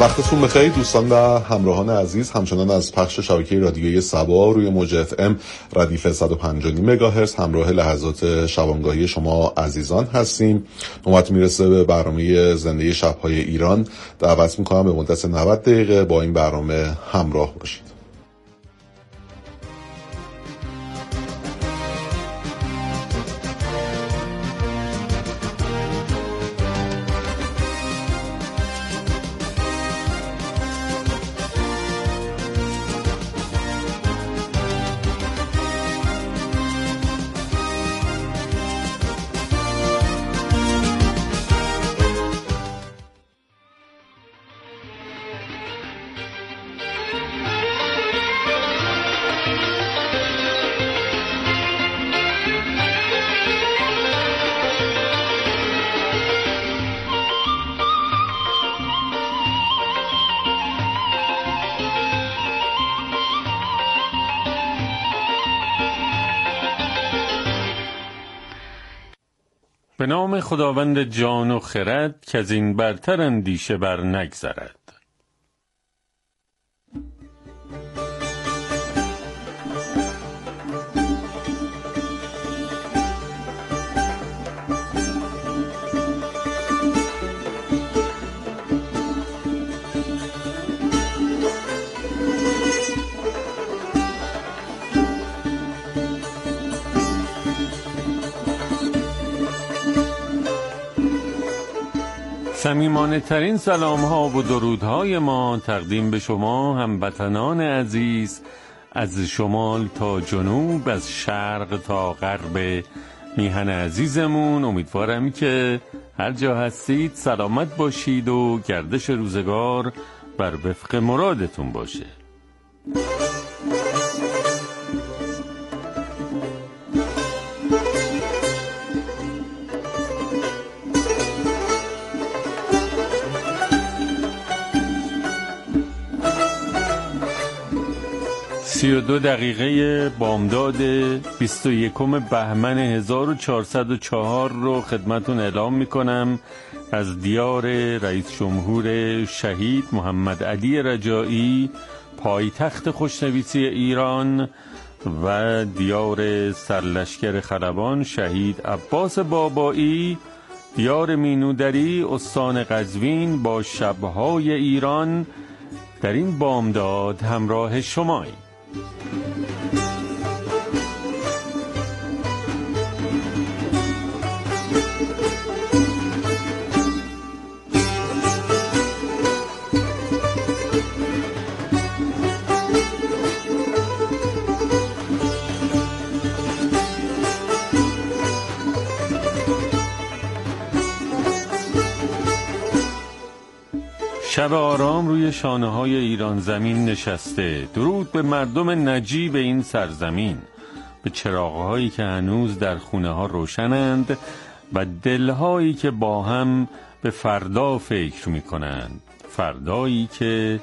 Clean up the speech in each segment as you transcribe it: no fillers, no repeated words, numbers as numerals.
وقتتون بخیر دوستان و همراهان عزیز، همچنان از پخش شبکه رادیویی سبا روی موج اف ام ردیف 105.9 مگاهرتز همراه لحظات شبانگاهی شما عزیزان هستیم. نوبت میرسه به برنامه زنده شب‌های ایران. دعوت میکنم به مدت 90 دقیقه با این برنامه همراه باشید. به نام خداوند جان و خرد که از این برتر اندیشه بر نگذرد. صمیمانه ترین سلام ها و درودهای ما تقدیم به شما هموطنان عزیز، از شمال تا جنوب، از شرق تا غرب میهن عزیزمون. امیدوارم که هر جا هستید سلامت باشید و گردش روزگار بر وفق مرادتون باشه. 32 دقیقه بامداد 21 بهمن 1404 رو خدمتون اعلام میکنم از دیار رئیس جمهور شهید محمد علی رجایی، پایتخت خوشنویسی ایران، و دیار سرلشکر خلبان شهید عباس بابایی، دیار مینودری استان قزوین با شبهای ایران در این بامداد همراه شمایی. شب آرام روی شانه‌های ایران زمین نشسته، درود به مردم نجیب این سرزمین، به چراغ‌هایی که هنوز در خونه‌ها روشنند و دل‌هایی که با هم به فردا فکر می‌کنند، فردایی که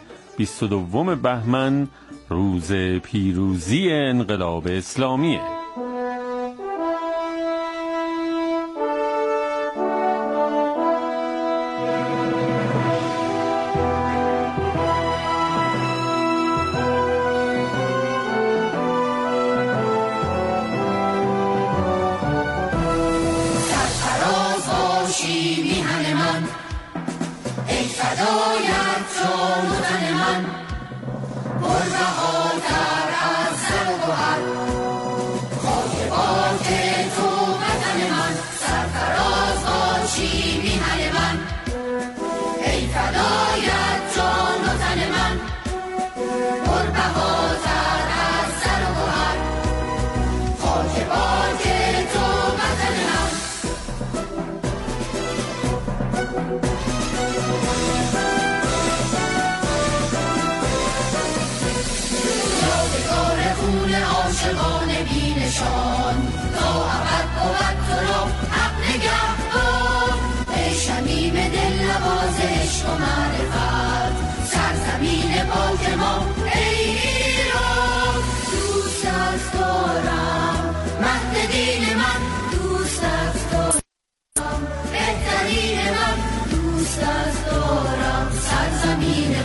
22 بهمن روز پیروزی انقلاب اسلامیه. سرزمین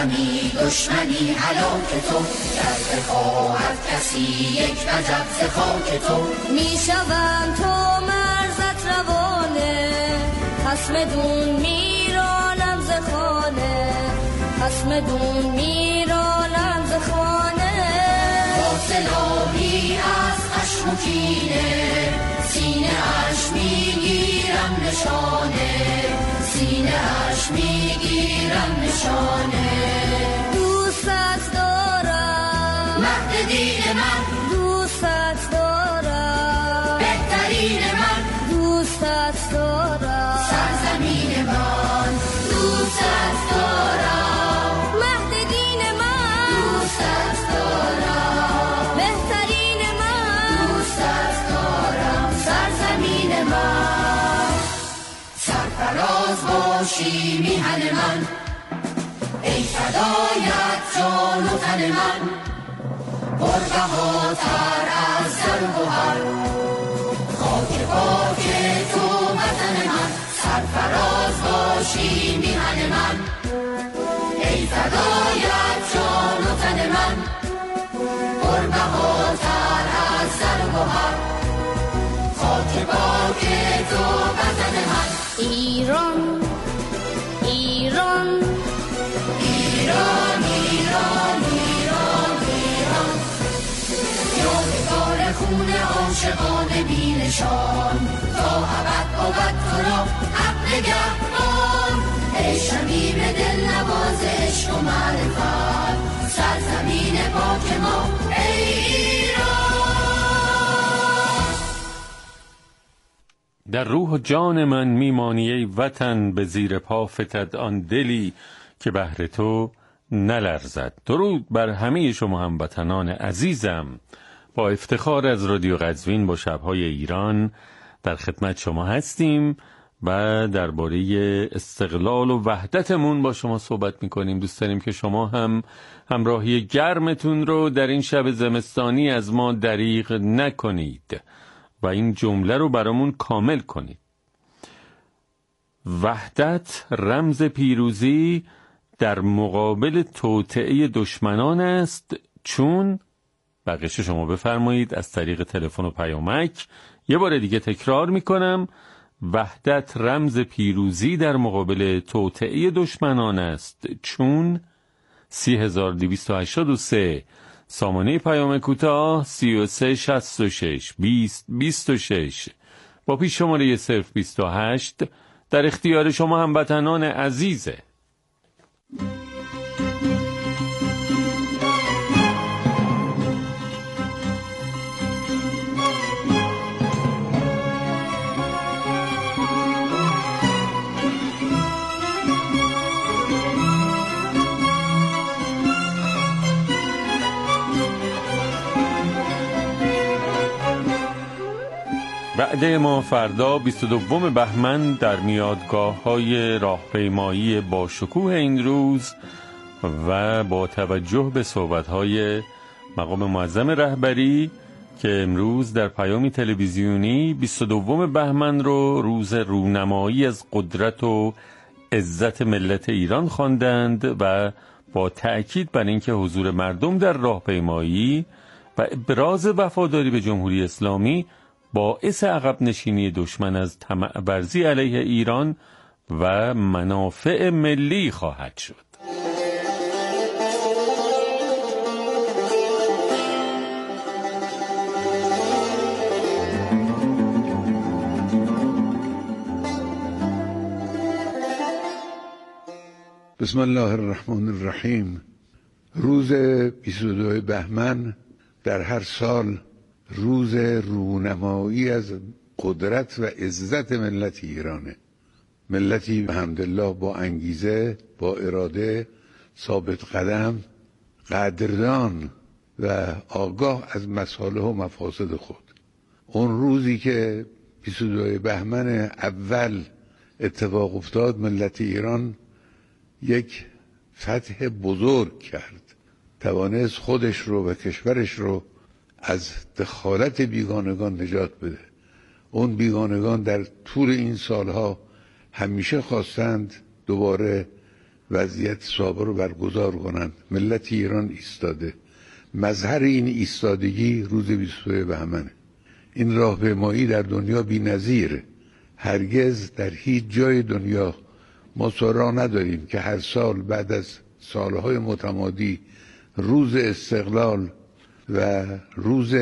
سرزمی دشمنی هلاک تو، گر بخواهد کسی یک وجب ز خاک تو. میشوند تو مرزت روانه، خصم دون میرانم ز خانه، خصم دون میرانم ز خانه. با سلاحی از خشم و کینه، سینه اش میگیرم نشانه، سینه اش میگیرم نشانه. دوستت دارم مهد دین من، دوستت دارم بهترین من، دوستت دارم سرزمین من، دوستت دارم. مهد دین من، دوستت دارم. بهترین من، دوستت دارم. سرزمین من، سرفراز باشی میهن من، ای فدایت جان و تن من. پربهاتر از زر و گوهر، خاک پاک تو وطن من. سرفراز باشی میهن من، ای فدایت جان و تن من. پربهاتر از زر و گوهر، خاک پاک تو وطن من. ایران ایران ایران ایران ایران ایران، یادگار خون عاشقان بی نشان، تا ابد بود تو را حق نگهبان. ای شمیم دل نواز عشق و معرفت، سرزمین پاک ما ای ایران. در روح و جان من میمانی ای وطن، به زیر پا فتد آن دلی که بهر تو نلرزد. درود بر همه شما هموطنان عزیزم. با افتخار از رادیو قزوین با شب‌های ایران در خدمت شما هستیم و درباره استقلال و وحدتمون با شما صحبت می‌کنیم. دوست داریم که شما هم همراهی گرمتون رو در این شب زمستانی از ما دریغ نکنید و این جمله رو برامون کامل کنید. وحدت رمز پیروزی در مقابل توطئه دشمنان است، چون بقیش شما بفرمایید از طریق تلفن و پیامک. یه بار دیگه تکرار میکنم، وحدت رمز پیروزی در مقابل توطئه دشمنان است، چون 3283 سامانه پیام کوتاه 3366 2026 با پیش شماره 028 در اختیار شما هموطنان عزیزه. وعده ما فردا 22 بهمن در میادگاه‌های راهپیمایی با شکوه این روز و با توجه به صحبت‌های مقام معظم رهبری که امروز در پیامی تلویزیونی 22 بهمن رو روز رونمایی از قدرت و عزت ملت ایران خواندند و با تأکید بر اینکه حضور مردم در راهپیمایی و ابراز وفاداری به جمهوری اسلامی باعث عقب نشینی دشمن از طمع ورزی علیه ایران و منافع ملی خواهد شد. بسم الله الرحمن الرحیم. روز 22 بهمن در هر سال روز رونمایی از قدرت و عزت ملت ایرانه. ملتی الحمدلله با انگیزه، با اراده، ثابت قدم، قدردان و آگاه از مصالح و مفاسد خود. اون روزی که 22 بهمن اول اتفاق افتاد، ملت ایران یک فتح بزرگ کرد، توانست خودش رو و کشورش رو از دخالت بیگانگان نجات بده. اون بیگانگان در طول این سالها همیشه خواستند دوباره وضعیت سابق رو برگزار کنند. ملت ایران ایستاده. مظهر این ایستادگی روز 22 بهمنه. این راهپیمایی در دنیا بی‌نظیره. هرگز در هیچ جای دنیا ما سراغ نداریم که هر سال بعد از سالهای متمادی روز استقلال و روز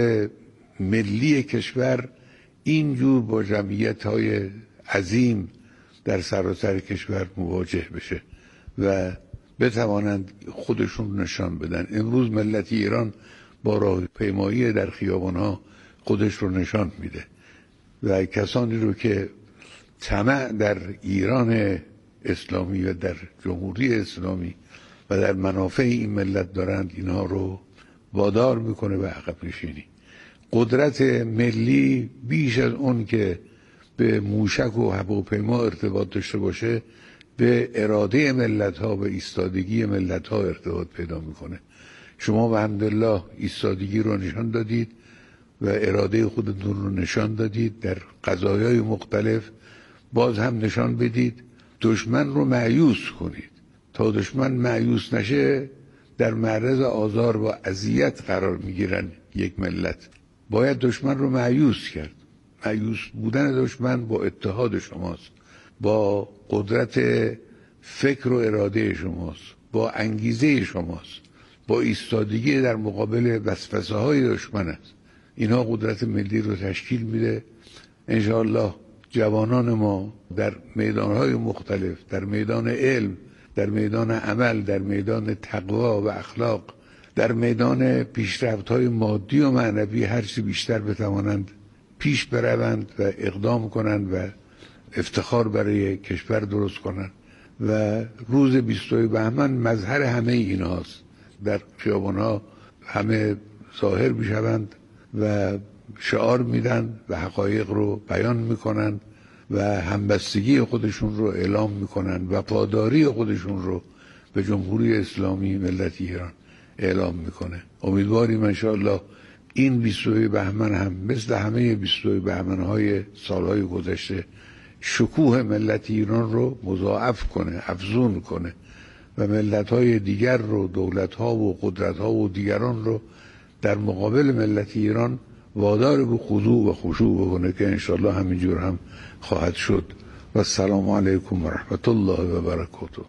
ملی کشور اینجور با جمعیت‌های عظیم در سراسر کشور مواجه بشه و بتوانند خودشون نشان بدن. امروز ملت ایران با راهپیمایی در خیابان‌ها خودش رو نشان میده و کسانی رو که طمع در ایران اسلامی و در جمهوری اسلامی و در منافع این ملت دارند، اینها رو وادار میکنه به عقب نشینی. قدرت ملی بیش از اون که به موشک و هواپیما ارتباط داشته باشه به اراده ملت ها و ایستادگی ملت ها ارتباط پیدا میکنه. شما و الحمدلله ایستادگی رو نشان دادید و اراده خودتون رو نشان دادید در قضایای مختلف. باز هم نشان بدید، دشمن رو مایوس کنید. تا دشمن مایوس نشه در معرض آزار و اذیت قرار میگیرن یک ملت. باید دشمن رو مایوس کرد. مایوس بودن دشمن با اتحاد شماست، با قدرت فکر و اراده شماست، با انگیزه شماست، با ایستادگی در مقابل وسوسه های دشمن است. اینها قدرت ملی رو تشکیل میده. انشاءالله جوانان ما در میدانهای مختلف، در میدان علم، در میدان عمل، در میدان تقوا و اخلاق، در میدان پیشرفت‌های مادی و معنوی هرچی بیشتر بتوانند پیش بروند و اقدام کنند و افتخار برای کشور درست کنند و روز 22 بهمن مظهر همه اینهاست. در خیابان‌ها همه ظاهر میشوند و شعار میدن و حقایق رو بیان میکنن و همبستگی خودشون رو اعلام میکنن و وفاداری خودشون رو به جمهوری اسلامی ملت ایران اعلام میکنه. امیدواریم انشاءالله این 22 بهمن هم مثل همه 22 بهمن‌های سالهای گذشته شکوه ملت ایران رو مضاعف کنه، افزون کنه و ملت‌های دیگر رو، دولت‌ها و قدرت‌ها و دیگران رو در مقابل ملت ایران وادار به خضوع و خشوع بکنه که انشاءالله همینجور هم خواهد شد. و السلام علیکم و رحمت الله و برکاته.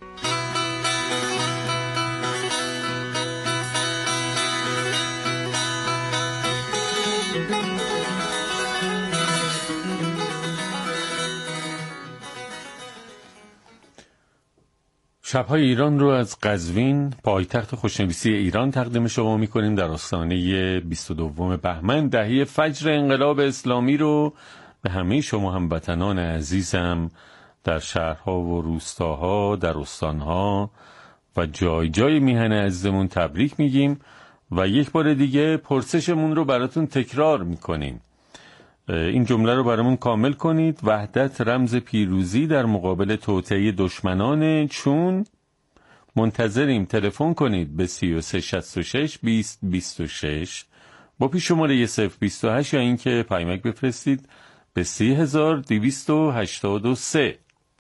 شب‌های ایران رو از قزوین، پایتخت خوشنویسی ایران تقدیم شما می‌کنیم. در آستانه 22 بهمن دهه فجر انقلاب اسلامی رو به همه شما هموطنان عزیزم در شهرها و روستاها، در استانها و جای جای میهن عزیزمون تبریک میگیم و یک بار دیگه پرسشمون رو براتون تکرار میکنیم. این جمله رو برامون کامل کنید. وحدت رمز پیروزی در مقابل توطئه دشمنان، چون منتظریم تلفن کنید به 3366 2026 با پیش شماره 028 یا اینکه پیامک بفرستید به 3283.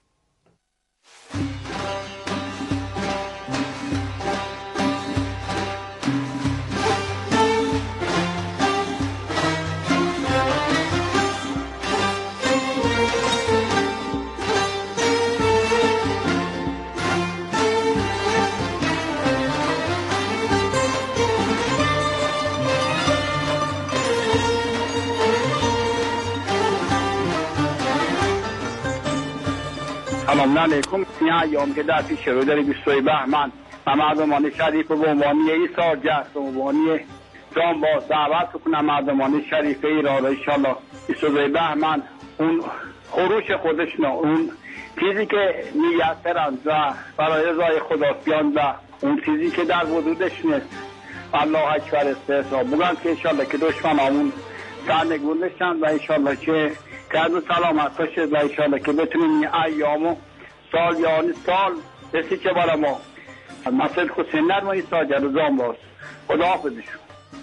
سلام علیکم. این ایام که در پیش رو داری 22 بهمن و مردمان شریف به عنوان ایثار جهد به عنوان جانباز دعوت کنم مردمان شریف ایران را انشالله 22 بهمن اون خروش خودشون، اون چیزی که می‌یسرند و برای رضای خدا بیان و اون چیزی که در وجودش نیست الله اکبر استحضار بگن که انشالله که دشمنامون سرنگون بشن و انشالله که کرد و سلامت باشه و انشالله که بتونیم این ایامو سال یعنی سال رسی که برای ما مسجد حسین نرمانی ساجر و زانباز خدا حافظشون.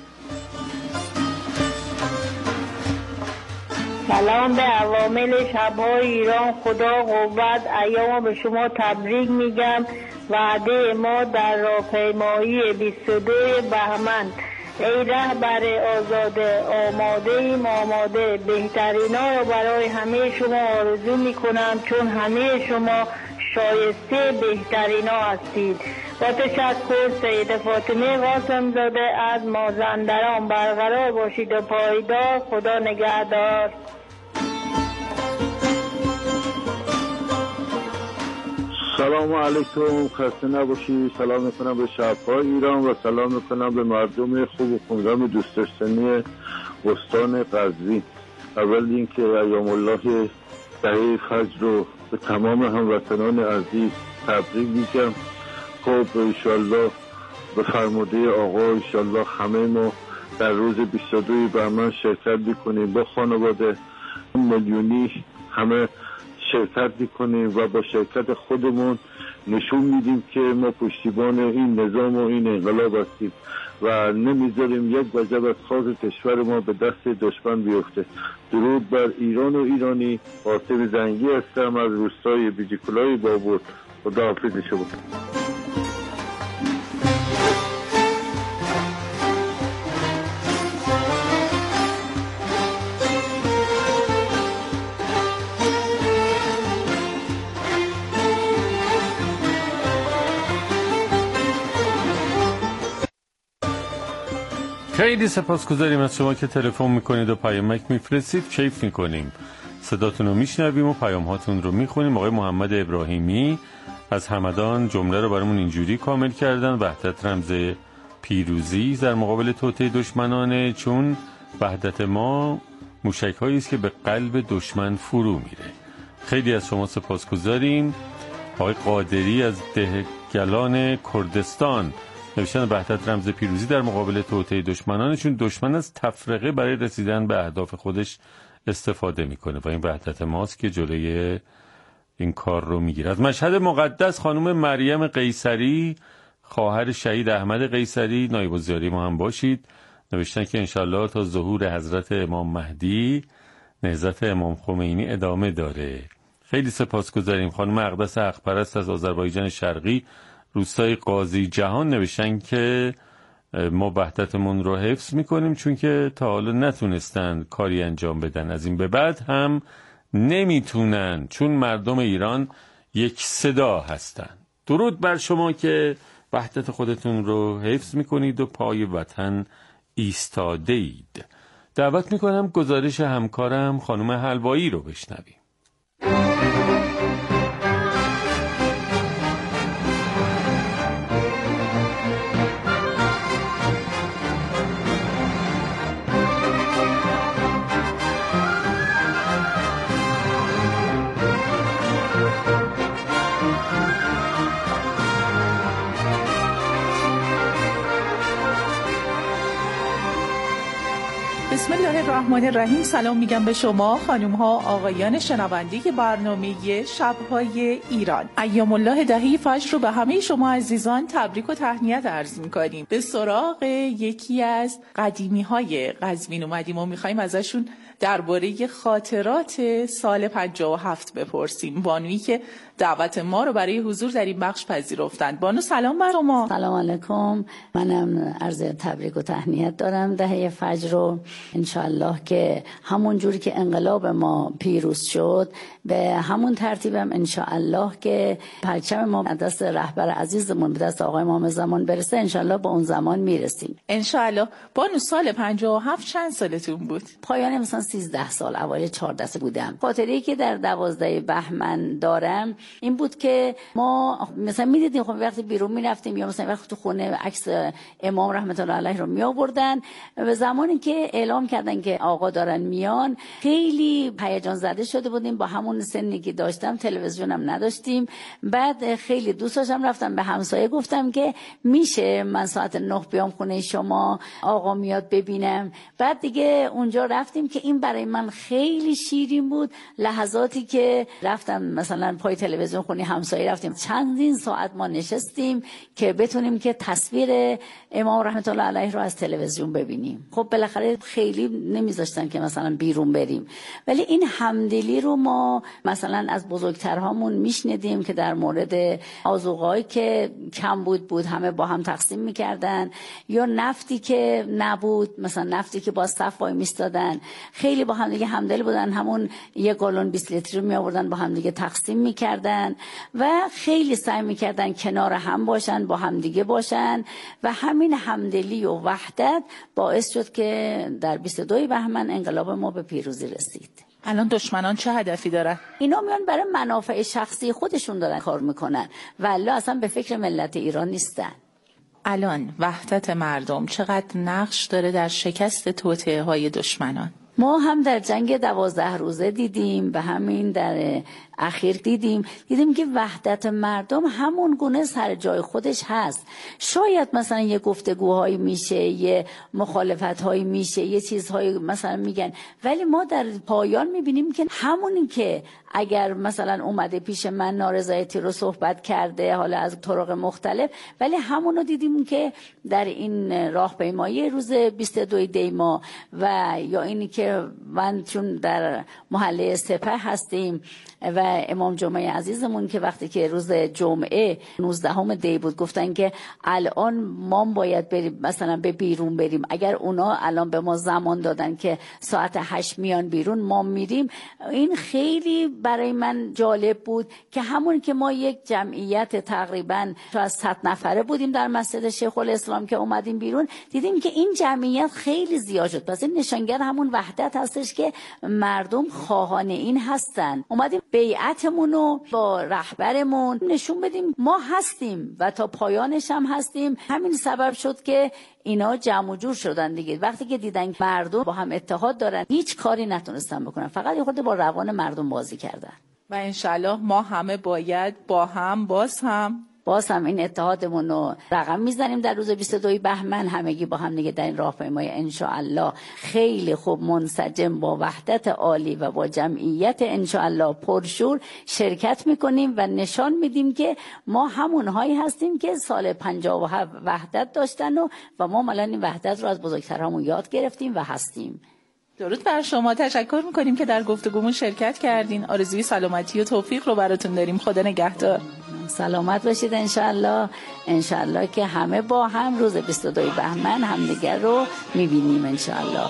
سلام به عوامل شب‌های ایران. خدا قوت ایامو به شما تبریک میگم وعده ما در راهپیمایی 22 بهمن. ای رهبر آزاده، آماده بهترینا رو برای همه شما آرزو میکنم، چون همه شما شایسته بهترینا هستید. با تشکر، سید فاطمه قاسم زاده از مازندران. برقرار باشید و پایدار. خدا نگهدار. سلام علیکم، خسته نباشید. سلام میکنم به شهرهای ایران و سلام میکنم به مردم خوب و خونگرم دوست داشتنی استان قزوین. اول اینکه ایام الله دهه فجر رو به تمام هموطنان عزیز تبریک میگم. خب انشالله به فرموده آقا انشالله همه ما در روز 22 بهمن شرکت بکنیم، با خانواده میلیونی همه شرکت بکنیم و با شرکت خودمون نشون میدیم که ما پشتیبان این نظام و این انقلاب هستیم و نمیذاریم یک وجب از خاص کشور ما به دست دشمن بیفته. درود بر ایران و ایرانی. قاسم زنگی هستم از روستای بیجیکلای بابور. خداحافظ شما. خیلی سپاسگزاریم از شما که تلفن میکنید و پیامک میفرستید. کیف میکنیم، صداتون رو میشنویم و پیام هاتون رو میخونیم. آقای محمد ابراهیمی از همدان جمله رو برامون اینجوری کامل کردن: وحدت رمز پیروزی در مقابل توطئه دشمنانه، چون وحدت ما موشک هایی است که به قلب دشمن فرو میره. خیلی از شما سپاسگزاریم. آقای قادری از دهگلان کردستان نوشتن وحدت رمز پیروزی در مقابل توطئه دشمنان، چون دشمن از تفرقه برای رسیدن به اهداف خودش استفاده میکنه و این وحدت ماست که جلوی این کار رو میگیره. از مشهد مقدس خانم مریم قیصری، خواهر شهید احمد قیصری، نایب الزیاری ما هم باشید، نوشتن که انشالله تا ظهور حضرت امام مهدی نهضت امام خمینی ادامه داره. خیلی سپاسگزاریم. خانم اقدس حق‌پرست از آذربایجان شرقی روستای قاضی جهان نوشتن که ما وحدتمون رو حفظ میکنیم، چون که تا حالا نتونستن کاری انجام بدن، از این به بعد هم نمیتونن، چون مردم ایران یک صدا هستن. درود بر شما که وحدت خودتون رو حفظ میکنید و پای وطن ایستاده اید. دعوت میکنم گزارش همکارم خانم حلوایی رو بشنویم. بسم الله الرحمن الرحیم. سلام میگم به شما خانم ها آقایان شنونده برنامه شب‌های ایران. ایام الله دهه فجر رو به همه شما عزیزان تبریک و تهنیت عرض میکنیم. به سراغ یکی از قدیمی های قزوین اومدیم و میخوایم ازشون درباره خاطرات سال 57 بپرسیم. بانویی که دعوت ما رو برای حضور در این بخش پذیرفتند. بانو سلام بر شما. سلام علیکم. منم عرض تبریک و تهنیت دارم دهه فجر رو. انشالله که همون جوری که انقلاب ما پیروز شد به همون ترتیبم انشالله که پرچم ما دست رهبر عزیزمون به دست آقای امام زمان برسه، انشالله با اون زمان میرسیم انشالله. بانو سال 57 چند سالتون بود؟ پایان مثلا 13 سال، اوایل 14 بودم. خاطره‌ای که در 12 بهمن دارم این بود که ما مثلا میدیدیم خب وقتی بیرون میرفتیم یا مثلا وقتی تو خونه عکس امام رحمت الله علیه رو می آوردن، به زمانی که اعلام کردن که آقا دارن میان خیلی هیجان زده شده بودیم. با همون سنی که داشتم تلویزیونم نداشتیم. بعد خیلی دوست داشتم، رفتم به همسایه گفتم که میشه من ساعت 9 بیام خونه شما، آقا میاد ببینم. بعد دیگه اونجا رفتیم که این برای من خیلی شیرین بود. لحظاتی که رفتم مثلا پای تلویزیون خونه همسایه رفتیم چندین ساعت ما نشستیم که بتونیم که تصویر امام رحمت الله علیه رو از تلویزیون ببینیم. خب بالاخره خیلی نمیذاشتن که مثلا بیرون بریم. ولی این همدلی رو ما مثلا از بزرگترهامون میشنیدیم که در مورد آذوقه‌ای که کم بود همه با هم تقسیم میکردن، یا نفتی که نبود، مثلا نفتی که با صف وای میستادن، خیلی با هم دیگه همدل بودن، همون یک گالون 20 لیتر می آوردن با هم دیگه تقسیم میکردن و خیلی سعی میکردن کنار هم باشن، با هم دیگه باشن و همین همدلی و وحدت باعث شد که در 22 بهمن انقلاب ما به پیروزی رسید. الان دشمنان چه هدفی دارن؟ اینا میان برای منافع شخصی خودشون دارن کار میکنن و الا اصلا به فکر ملت ایران نیستن. الان وحدت مردم چقدر نقش داره در شکست توطئه‌های دشمنان؟ ما هم در جنگ 12 روزه دیدیم و همین در اخیر دیدیم که وحدت مردم همون گونه سر جای خودش هست. شاید مثلا یه گفتگوهایی میشه، یه مخالفتهایی میشه، یه چیزهایی مثلا میگن، ولی ما در پایان میبینیم که همونی که اگر مثلا اومده پیش من نارضایتی رو صحبت کرده، حالا از طرق مختلف، ولی همونو دیدیم که در این راهپیمایی روز 22 دی ماه و یا اینی که من چون در محله سپه هستیم و امام جمعه عزیزمون که وقتی که روز جمعه 19 دی بود گفتن که الان ما باید بریم مثلا به بیرون بریم، اگر اونا الان به ما زمان دادن که ساعت 8 میان بیرون ما میریم. این خیلی برای من جالب بود که همون که ما یک جمعیت تقریبا از 100 نفره بودیم در مسجد شیخ الاسلام که اومدیم بیرون، دیدیم که این جمعیت خیلی زیاد شد. پس این نشانگر همون وحدت هستش که مردم خواهان این هستن. اومدیم بیعتمون رو با رهبرمون نشون بدیم ما هستیم و تا پایانش هم هستیم. همین سبب شد که اینا جمع و جور شدن دیگه. وقتی که دیدن مردم با هم اتحاد دارن هیچ کاری نتونستن بکنن، فقط یه خورده با روان مردم بازی کردن. و انشالله ما همه باید با هم باز هم این اتحادمون رو رقم میزنیم در روز 22 بهمن، همگی با هم دیگه در این راهپیمایی انشاءالله خیلی خوب منسجم با وحدت عالی و با جمعیت انشاءالله پرشور شرکت میکنیم و نشان میدیم که ما همونهایی هستیم که سال 57 وحدت داشتن و ما الان این وحدت رو از بزرگترامون یاد گرفتیم و هستیم. درود بر شما، تشکر میکنیم که در گفتگومون شرکت کردین. آرزوی سلامتی و توفیق رو براتون داریم. خدا نگهدار. سلامت باشید انشالله که همه با هم روز 22 بهمن همدیگر رو میبینیم انشالله.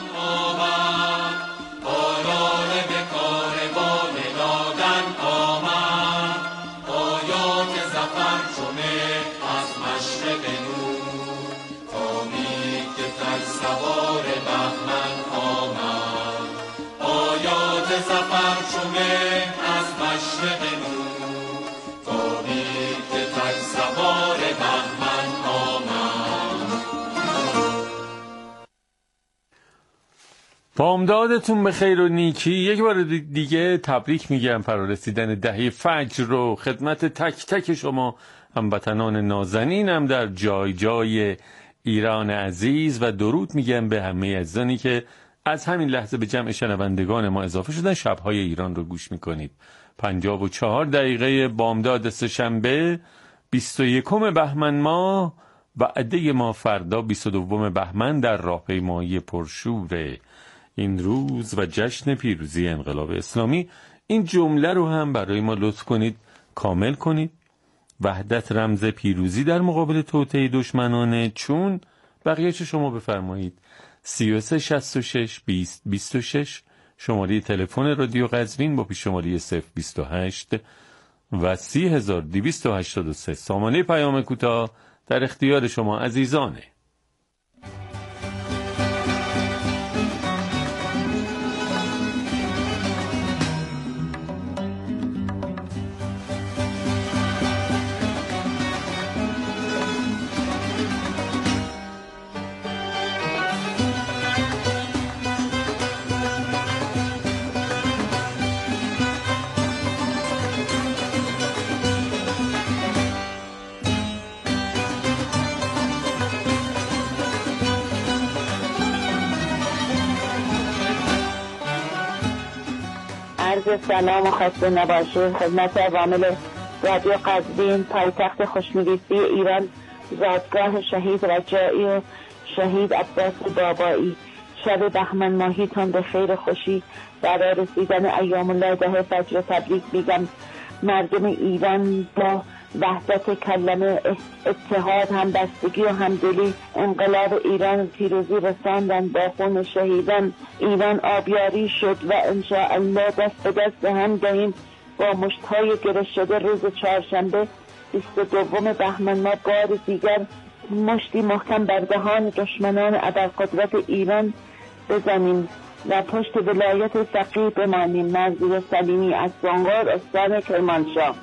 بامدادتون به خیر و نیکی. یک بار دیگه تبریک میگم فرارسیدن دهه فجر رو خدمت تک تک شما هموطنان نازنینم در جای جای ایران عزیز و درود میگم به همه عزیزانی که از همین لحظه به جمع شنوندگان ما اضافه شدن. شبهای ایران رو گوش میکنید. 54 دقیقه بامداد سه‌شنبه 21 بهمن ماه و عده ما فردا 22 بهمن در راهپیمایی پرشور این روز و جشن پیروزی انقلاب اسلامی. این جمله رو هم برای ما لطف کنید کامل کنید. وحدت رمز پیروزی در مقابل توطئه دشمنانه. چون بقیه چه شما بفرمایید. 33 66 20 26 شماره تلفن رادیو قزوین با پیش‌شماره 028 و 30283. سامانه پیام کوتاه در اختیار شما عزیزانه. سلام و خسته نباشید خدمت عوامل رادیو قزوین، پایتخت خوشنویسی ایران، زادگاه شهید رجایی و شهید عباس بابایی. شب بهمن ماهیتون به خیر خوشی. برای رسیدن ایام الله ده فجر تبریک میگم مردم ایران با وحدت کلمه، اتحاد، همبستگی و همدلی انقلاب ایران پیروزی رساندن. با خون شهیدان ایران آبیاری شد و انشاءالله دست به دست هم دهیم با مشت‌های گره شده روز چهارشنبه 22 بهمن ما بار دیگر مشتی محکم بر دهان دشمنان ابرقدرت ایران بزنیم و پشت ولایت فقیه بمانیم. منظور سلیمی از زنگار، استان کرمانشاه.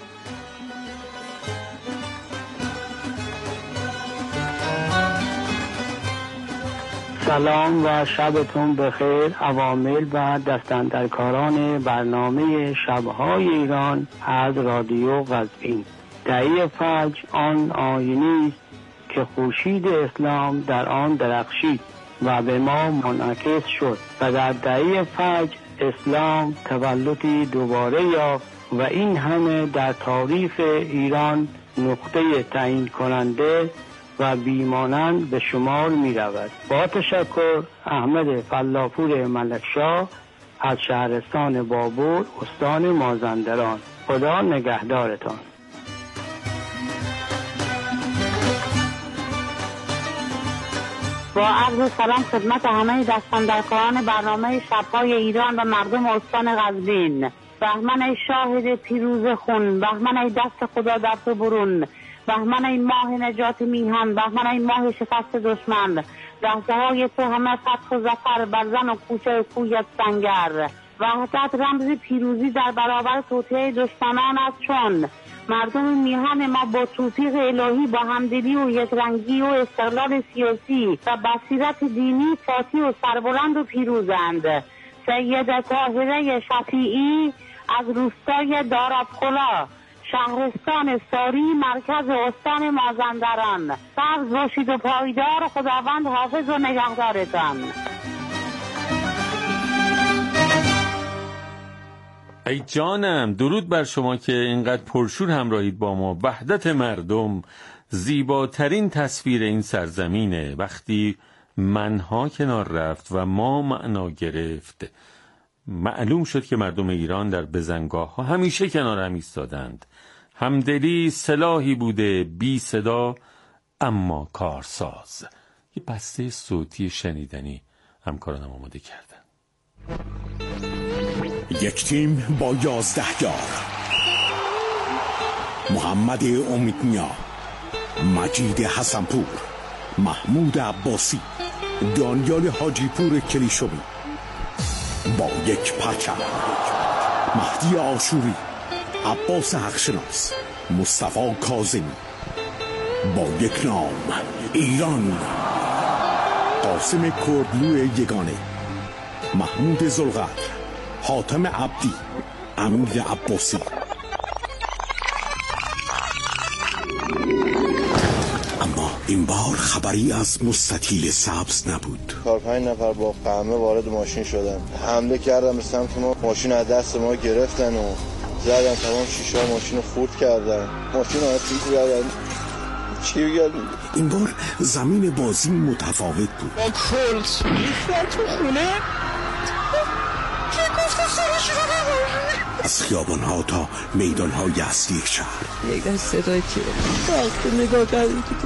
سلام و شبتون بخیر عوامل و دستاندرکاران برنامه شبهای ایران از رادیو قزوین. دهه فجر آن آیینی است که خورشید اسلام در آن درخشید و به ما منعکس شد و در دهه فجر اسلام تولدی دوباره یافت و این همه در تاریخ ایران نقطه تعیین کننده و بیمانند به شمار می رود. با تشکر، احمد فلاپور ملکشاه از شهرستان بابور، استان مازندران. خدا نگهدارتان. با عرض سلام خدمت همه دستاندرکاران برنامه شبهای ایران و مردم استان قزوین. بهمن ای شاهد پیروز خون، بهمن ای دست خدا در تو برون، بهمن ای ماه نجات میهن، بهمن ای ماه شکست دشمن. لحظه های تو همه فتح و ظفر بر زن و کوچه کویت سنگر. وحدت رمز پیروزی در برابر توطئه دشمنان است، چون مردم میهن ما با توفیق الهی با همدلی و یکرنگی و استقلال سیاسی و بصیرت دینی فاتح و سربلند و پیروزند. سید طاهره شفیعی از روستای دارابخلا، شهرستان ساری، مرکز استان مازندران. سبز باشید و پایدار. خداوند حافظ و نگهدارتان. ای جانم، درود بر شما که اینقدر پرشور همراهید با ما. وحدت مردم زیباترین تصویر این سرزمینه. وقتی منها کنار رفت و ما معنا گرفت، معلوم شد که مردم ایران در بزنگاه ها همیشه کنار هم ایستادند. همدلی سلاحی بوده، بی صدا اما کارساز. یه بسته صوتی شنیدنی همکارانم آماده کردن. یک تیم با 11 یار: محمد امیدنیا، مجید حسنپور، محمود عباسی، دانیال حاجی پور کلیشوی. با یک پرچم: مهدی آشوری، عباس حقشناس، مصطفی کاظمی. با یک نام: ایران. قاسم کردلو یگانه، محمود زلغت، حاتم عبدی، امیر عباسی. اما این بار خبری از مستطیل سبز نبود. 4-5 نفر با قمه وارد ماشین شدن، حمله کردن به سمت ما. ماشین از دست ما گرفتن و زدن تمام شیشه ماشین رو خورد کردن. ماشین رو آسیب زدن. چی بگم؟ این بار زمین بازی متفاوت بود. با کلت ریختن تو خونه که گفتم سرش رو نبارم. از خیابان‌ها تا میدان‌های اصلی شهر. یک صدای که وقتی نگاه کردیم